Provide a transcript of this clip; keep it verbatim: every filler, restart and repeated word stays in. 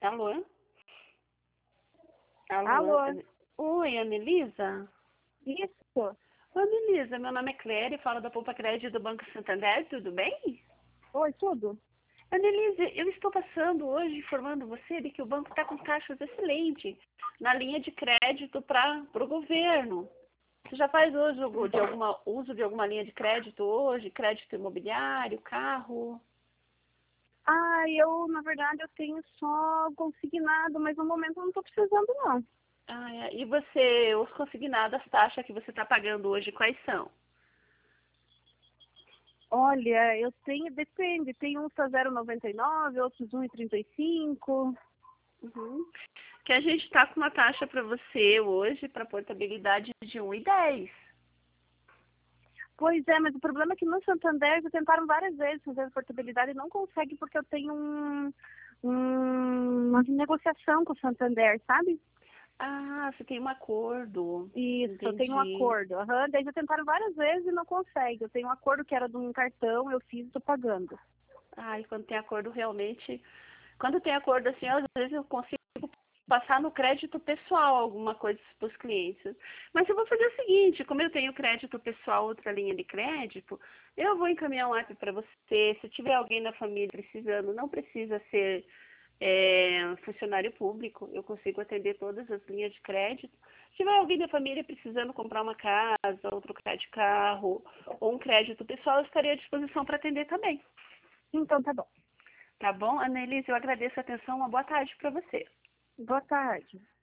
Alô? Alô? Alô? Oi, Anelisa? Isso? Oi, Anelisa, meu nome é Cléria, falo da Poupa Crédito do Banco Santander, tudo bem? Oi, tudo? Anelisa, eu estou passando hoje informando você de que o banco está com taxas excelentes na linha de crédito para o governo. Você já faz hoje o- de alguma, uso de alguma linha de crédito hoje? Crédito imobiliário, carro? Ah, eu, na verdade, eu tenho só consignado, mas no momento eu não estou precisando, não. Ah, é. E você, os consignados, as taxas que você está pagando hoje, quais são? Olha, eu tenho, depende, tem uns a zero vírgula noventa e nove, outros um e trinta e cinco. Uhum. Que a gente está com uma taxa para você hoje, para portabilidade de um e dez. Pois é, mas o problema é que no Santander já tentaram várias vezes fazer a portabilidade e não consegue porque eu tenho um, um- uma negociação com o Santander, sabe? Ah, você tem um acordo. Isso, eu tenho um Entendi. acordo. Aham, daí já tentaram várias vezes e não consegue. Eu tenho um acordo que era de um cartão, eu fiz e estou pagando. Ah, e quando tem acordo realmente. Quando tem acordo assim, às vezes eu consigo passar no crédito pessoal alguma coisa para os clientes. Mas eu vou fazer o seguinte, como eu tenho crédito pessoal, outra linha de crédito, eu vou encaminhar um app para você. Se tiver alguém na família precisando, não precisa ser é, funcionário público, eu consigo atender todas as linhas de crédito. Se tiver alguém da família precisando comprar uma casa, outro crédito de carro, ou um crédito pessoal, eu estaria à disposição para atender também. Então tá bom. Tá bom? Annelise, eu agradeço a atenção. Uma boa tarde para você. Boa tarde.